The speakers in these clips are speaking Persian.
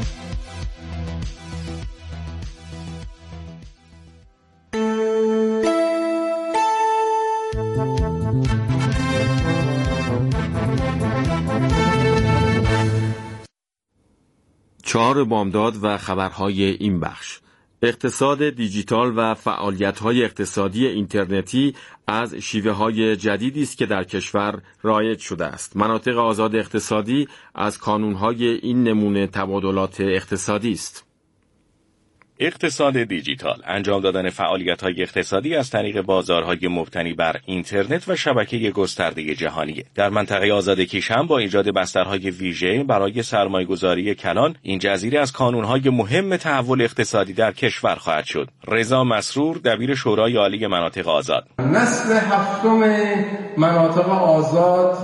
چهار بامداد و خبرهای این بخش. اقتصاد دیجیتال و فعالیت‌های اقتصادی اینترنتی از شیوه‌های جدیدی است که در کشور رایج شده است. مناطق آزاد اقتصادی از کانون‌های این نمونه تبادلات اقتصادی است. اقتصاد دیجیتال، انجام دادن فعالیت‌های اقتصادی از طریق بازارهای مبتنی بر اینترنت و شبکه گسترده جهانی. در منطقه آزاد کیش هم با ایجاد بسترهای ویژه برای سرمایه‌گذاری کلان، این جزیره از کانون‌های مهم تحول اقتصادی در کشور خواهد شد. رضا مسرور، دبیر شورای عالی مناطق آزاد: نسل هفتم مناطق آزاد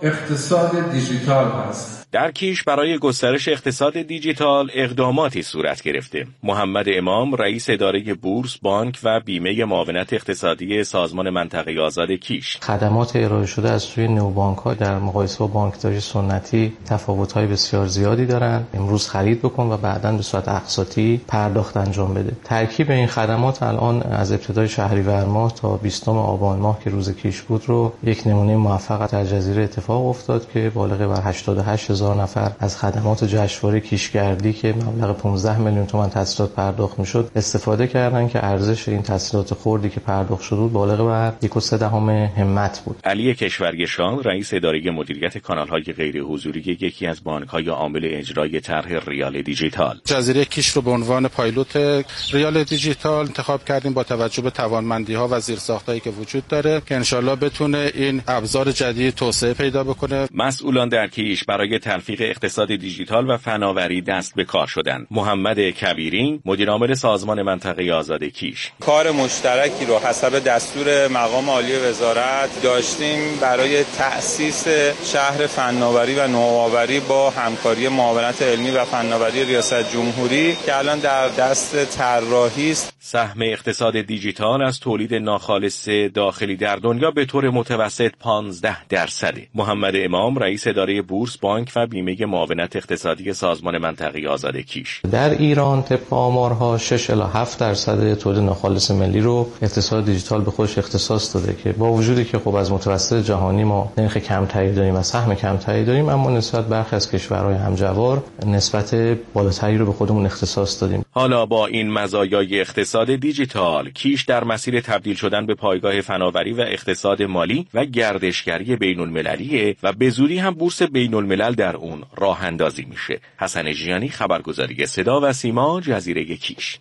اقتصاد دیجیتال است. در کیش برای گسترش اقتصاد دیجیتال اقداماتی صورت گرفته. محمد امام، رئیس اداره بورس، بانک و بیمه معاونت اقتصادی سازمان منطقه آزاد کیش: خدمات ارائه شده از سوی نوبانک‌ها در مقایسه با بانکداری سنتی تفاوت‌های بسیار زیادی دارند. امروز خرید بکن و بعداً به صورت اقساطی پرداخت انجام بده. ترکیب این خدمات الان از ابتدای شهریور ماه تا 20 آبان ماه که روز کیش بود رو یک نمونه موفق در جزیره اتفاق افتاد که بالغ بر 88,000 نفر از خدمات جشنواره کیشگردی که مبلغ 15 میلیون تومان تسهیلات پرداخت میشد استفاده کردن که ارزش این تسهیلات خردی که پرداخت شده بود بالغ بر 1.3 همت بود. علی کشورگشان، رئیس اداره مدیریت کانال‌های غیر حضوری یکی از بانک‌های عامل اجرای طرح ریال دیجیتال: جزیره کیش رو به عنوان پایلوت ریال دیجیتال انتخاب کردیم با توجه به توانمندی‌ها و زیرساخت‌هایی که وجود داره که انشالله بتونه این ابزار جدید توسعه پیدا بکنه. مسئولان در کیش برای تلفیق اقتصاد دیجیتال و فناوری دست به کار شدند. محمد کبیری، مدیر عامل سازمان منطقه آزاد کیش: کار مشترکی رو حسب دستور مقام عالی وزارت داشتیم برای تأسیس شهر فناوری و نوآوری با همکاری معاونت علمی و فناوری ریاست جمهوری که الان در دست طراحی است. سهم اقتصاد دیجیتال از تولید ناخالص داخلی در دنیا به طور متوسط 15%. محمد امام، رئیس اداره بورس، بانک و بیمه معاونت اقتصادی سازمان منطقه آزاد کیش: در ایران طبق آمارها 6 الی 7% تولید ناخالص ملی رو اقتصاد دیجیتال به خودش اختصاص داده که با وجودی که خب از متوسط جهانی ما نرخ کمتری داریم و سهم کمتری داریم، اما نسبت برخی از کشورهای همجوار نسبت بالاتری رو به خودمون اختصاص دادیم. حالا با این مزایای اقتصاد دیجیتال، کیش در مسیر تبدیل شدن به پایگاه فناوری و اقتصاد مالی و گردشگری بین‌المللیه و به زودی هم بورس بین‌الملل در اون راه اندازی میشه. حسن ژیانی، خبرگزاری صدا و سیما، جزیره کیش.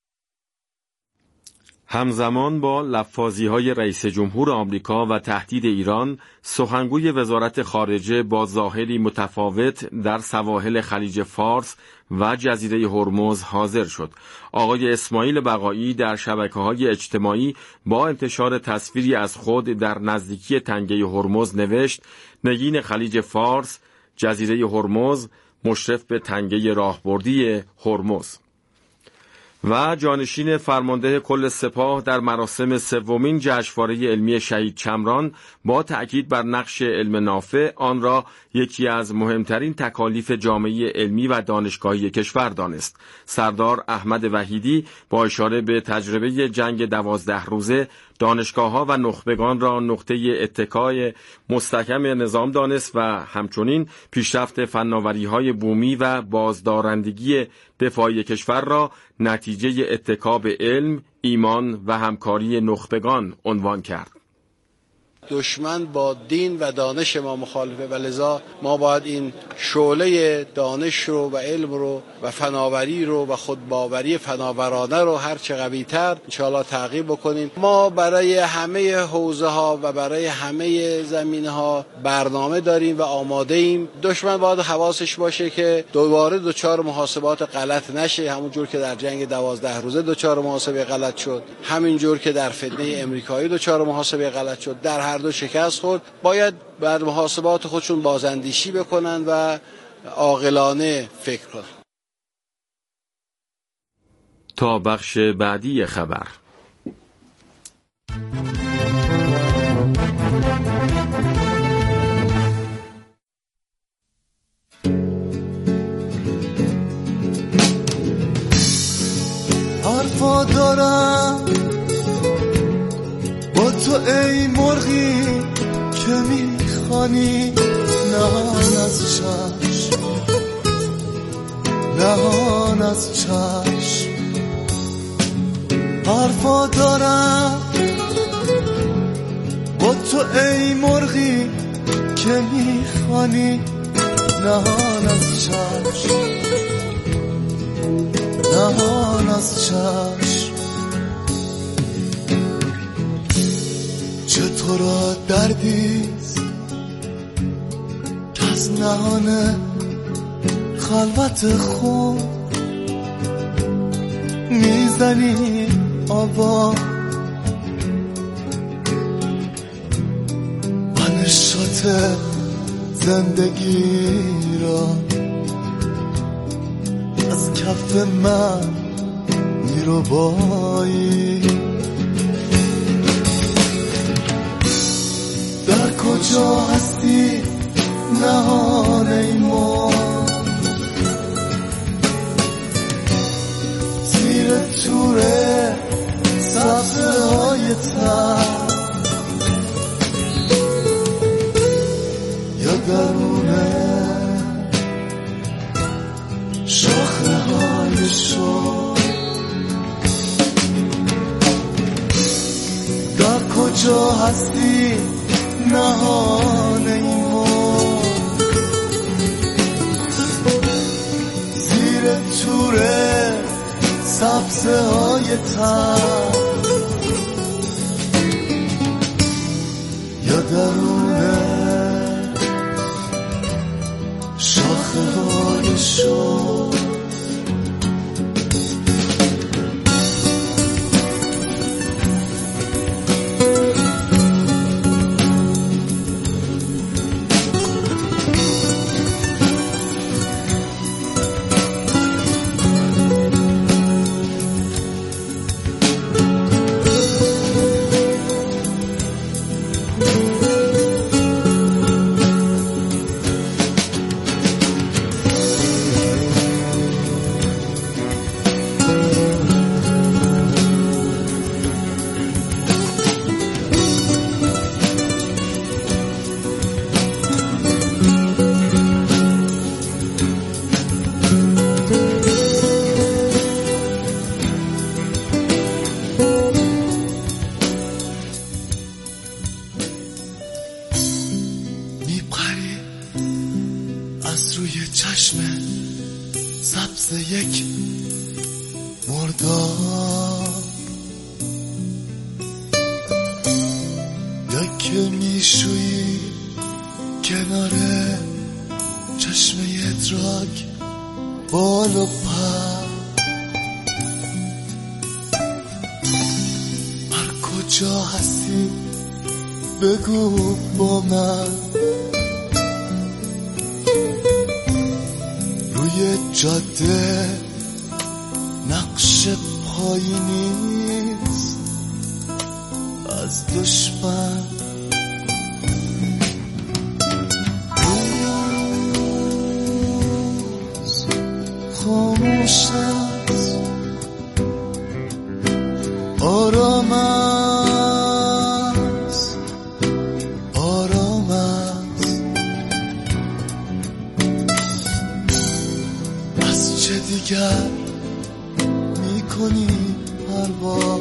همزمان با لفاظی‌های رئیس جمهور آمریکا و تهدید ایران، سخنگوی وزارت خارجه با ظاهری متفاوت در سواحل خلیج فارس و جزیره هرمز حاضر شد. آقای اسماعیل بقایی در شبکه‌های اجتماعی با انتشار تصویری از خود در نزدیکی تنگه هرمز نوشت: نگین خلیج فارس، جزیره هرمز مشرف به تنگه راهبردی هرمز. و جانشین فرمانده کل سپاه در مراسم سومین جشنواره علمی شهید چمران با تأکید بر نقش علم نافع آن را یکی از مهمترین تکالیف جامعه علمی و دانشگاهی کشور دانست. سردار احمد وحیدی با اشاره به تجربه جنگ 12 روزه دانشگاه‌ها و نخبگان را نقطه اتکای مستحکم نظام دانست و همچنین پیشرفت فناوری‌های بومی و بازدارندگی دفاعی کشور را نتیجه اتکا به علم، ایمان و همکاری نخبگان عنوان کرد. دشمن با دین و دانش ما مخالفه و لذا ما باید این شعله دانش رو و علم رو و فناوری رو و خودباوری فناورانه رو هر چه قوی‌تر انشاءالله تعقیب بکنیم. ما برای همه حوزه ها و برای همه زمینه ها برنامه داریم و آماده ایم. دشمن باید حواسش باشه که دوباره دچار محاسبات غلط نشه، همون جور که در جنگ 12 روزه دچار محاسبه غلط شد، همین جور که در فتنه امریکایی دچار محاسبه غلط شد. در هر دو شکست خورد. باید بعد محاسبات خودشون بازاندیشی بکنن و عاقلانه فکر کنن. تا بخش بعدی خبر. وفادارم با تو ای مرغی که میخوانی نهان از چشم، نهان از چشم. حرفا دارم با تو ای مرغی که میخوانی نهان از چشم، نهان از چشم. چطور دردیست که از نهان خلوت خود میزنی آوا و نشاط زندگی را از کف من میربایی. در کجا هستی نهان ای مرغ، زیر توره سبزه های تر یا درونه شاخه های شو. در کجا هستی نهان ای مرغ، زیر توره سبزه های تر یا درونه شاخه های شو. از روی چشم سبز یک مرداب یا که میشویی کنار چشم ادراک بال و پر. هر کجا هستی بگو با من، روی جاده نقش پایی نیست از دشمن. روز خاموش است، آرام است، آرام است. از چه دیگر میکنی پروا؟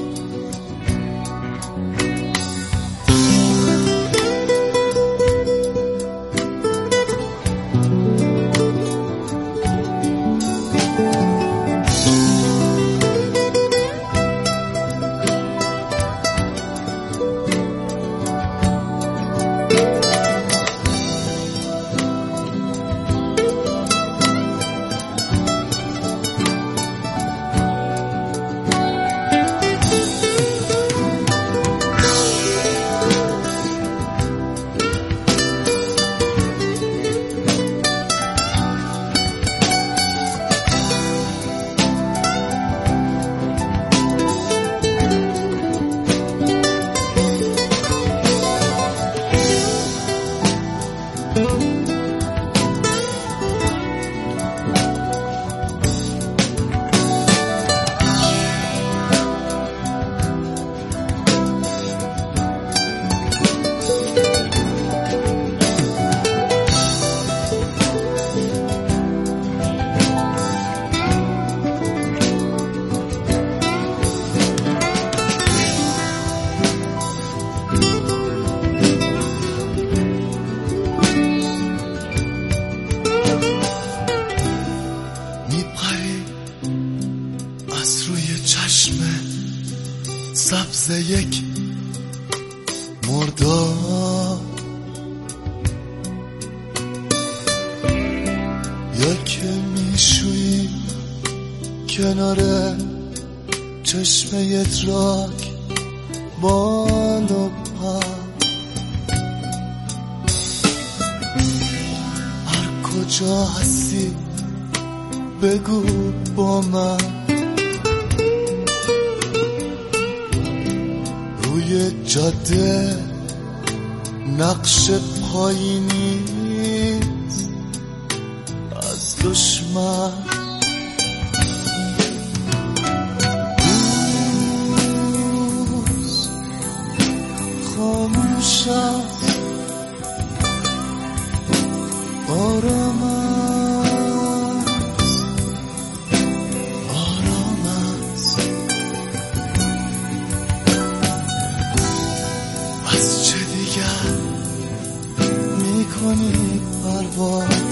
میپری از روی چشم سبز یک مردار، یا که میشوی کنار چشم ادراک بال و پر، هر کجا هستی بگو با من، روی جاده نقش پایی نیست از دشمن، روز خاموش است آرام است، از چه دیگر میکنی پرواز،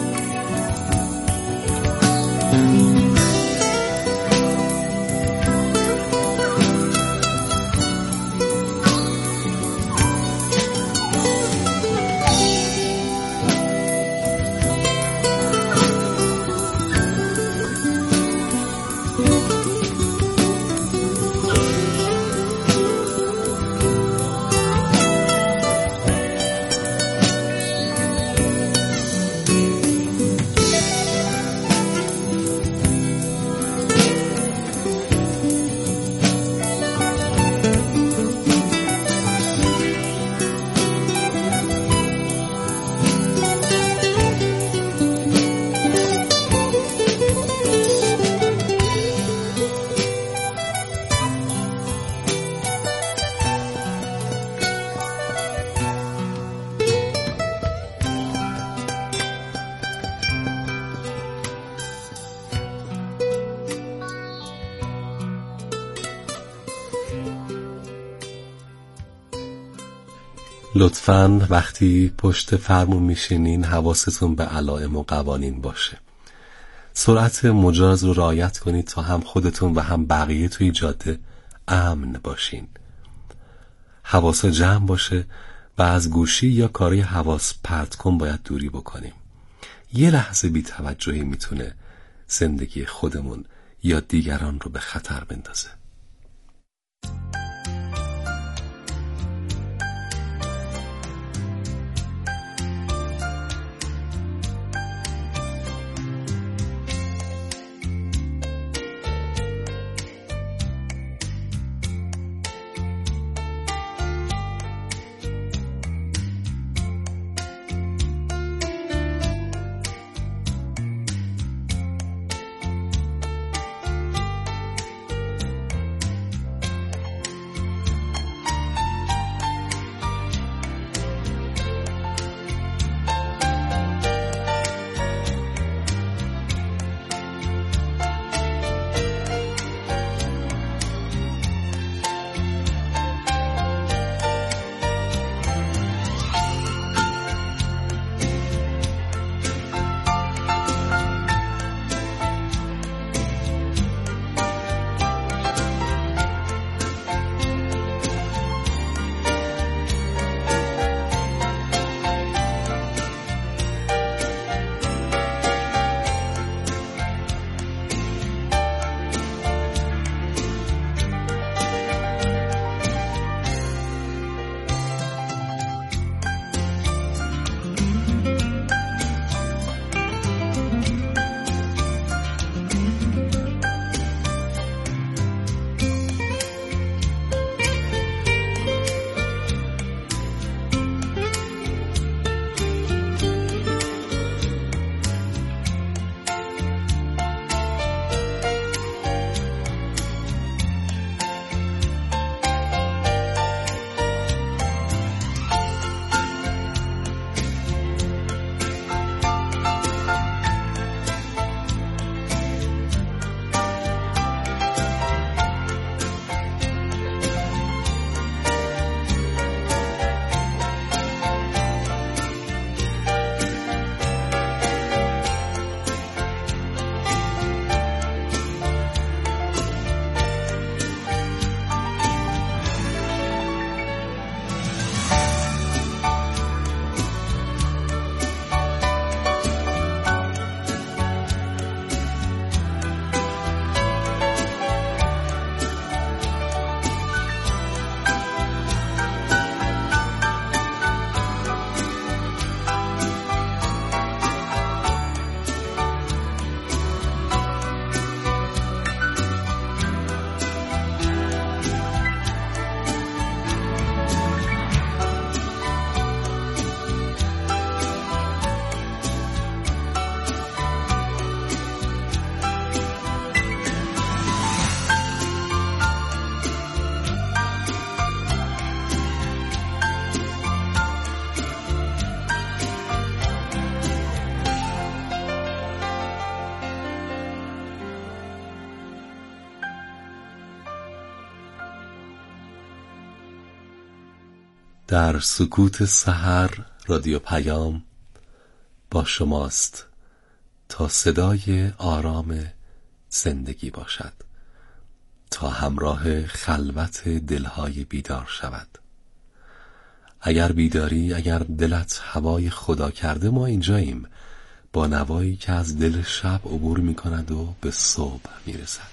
لطفاً وقتی پشت فرمون میشینین حواستون به علائم و قوانین باشه. سرعت مجاز رو رعایت کنید تا هم خودتون و هم بقیه توی جاده امن باشین. حواس جمع باشه و از گوشی یا کاری حواس پرت کن باید دوری بکنیم. یه لحظه بی‌توجهی میتونه زندگی خودمون یا دیگران رو به خطر بندازه. در سکوت سحر رادیو پیام با شماست تا صدای آرام زندگی باشد، تا همراه خلوت دلهای بیدار شود. اگر بیداری، اگر دلت هوای خدا کرده، ما اینجاییم با نوایی که از دل شب عبور می کند و به صبح می رسد.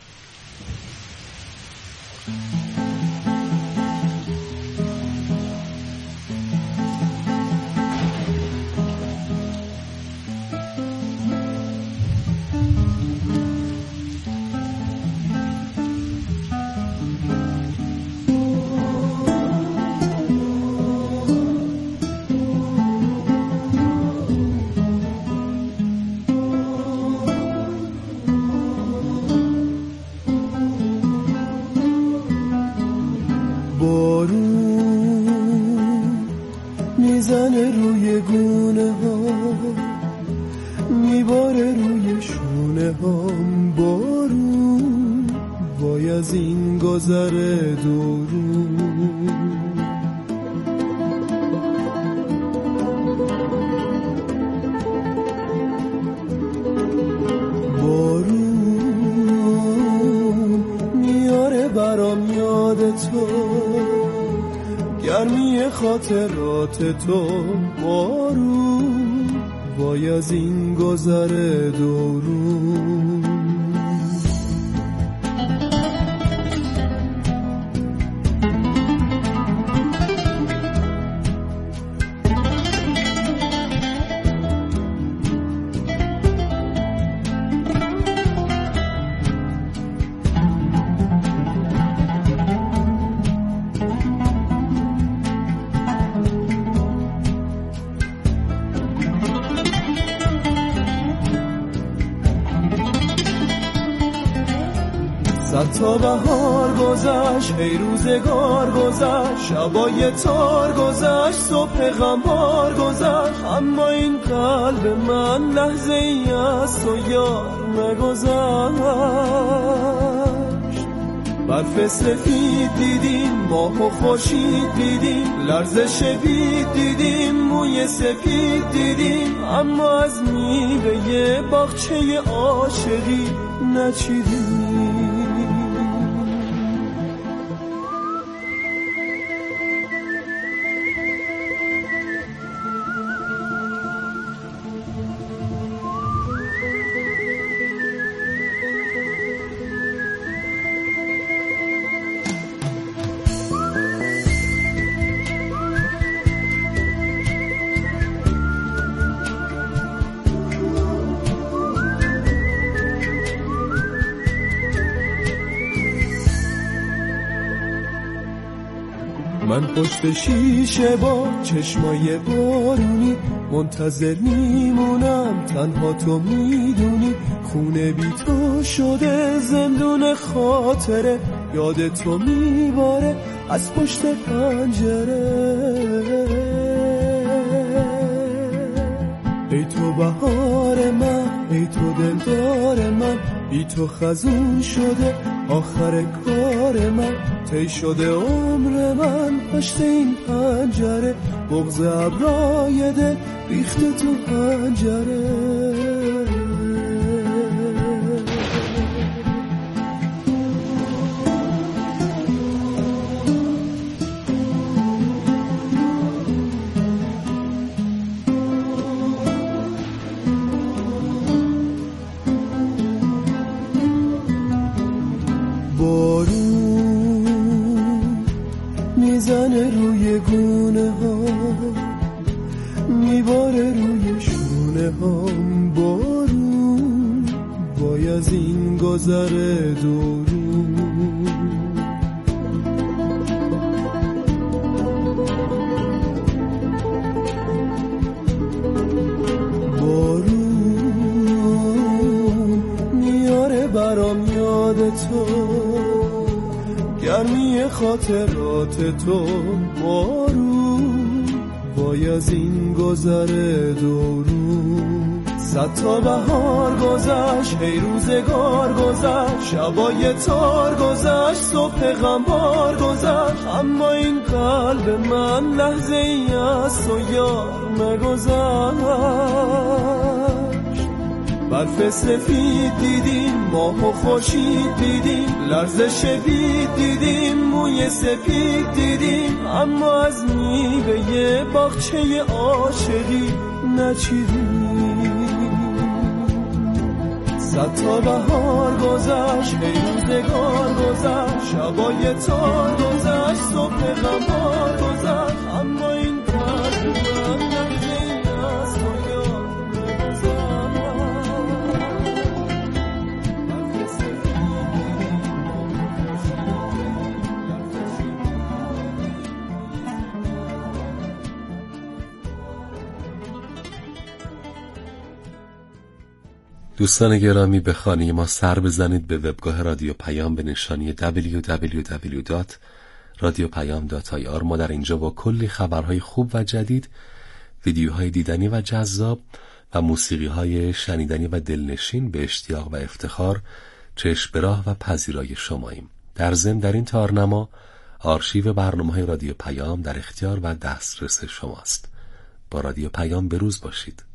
میزنه روی گونه ها، میباره روی شونه هام. بارون وای از این گذره دورون، بارون میاره برام یاد تو، گرمی خاطرات تو. بارون وای از این گذره دورون. صد تا بهار گذشت، ای روزگار گذشت، شبای تار گذشت، صبح غمبار گذشت، اما این قلب من لحظه ای از تو یار نگذشت. برف سفید دیدیم، ماه و خورشید دیدیم، لرزش بید دیدیم، موی سفید دیدیم، اما از میوه باغچه عاشقی نچیدیم. من پشت شیشه با چشمای بارونی منتظر میمونم، تنها تو میدونی. خونه بی تو شده زندون خاطره، یاد تو میباره از پشت پنجره. ای تو بهار من، ای تو دلدار من، بی تو خزون شده آخر کار من. طی شده عمر من پشت این پنجره، بغض ابرای دل ریخته تو پنجره. میزنه روی گونه ها، میباره روی شونه هام. بارون وای از این گذره دورون. بارون میاره برام یاد تو، گرمی خاطرات تو. بارون وای از این گذره دورون. صد تا بهار گذشت، هی روزگار گذشت، شبای تار گذشت، صبح غمبار گذشت، اما این قلب من لحظه ای از تو یار نگذشت. برف سفید دیدیم، ماه و خورشید دیدیم، لرزش بید دیدیم، موی سپید دیدیم، اما از میوه باغچه عاشقی نچیدیم. صد تا بهار گذشت، هی روزگار گذشت، شبای تار گذشت، صبح غمبار گذشت، اما این قلب من لحظه ای از تو یار نگذشت. دوستان گرامی، به خانه ما سر بزنید، به وبگاه رادیو پیام به نشانی www.radiopayam.ir. ما در اینجا با کلی خبرهای خوب و جدید، ویدیوهای دیدنی و جذاب و موسیقیهای شنیدنی و دلنشین به اشتیاق و افتخار چشم به راه و پذیرای شماییم. در ضمن در این تارنما آرشیو برنامه‌های رادیو پیام در اختیار و دسترس شماست. با رادیو پیام به روز باشید.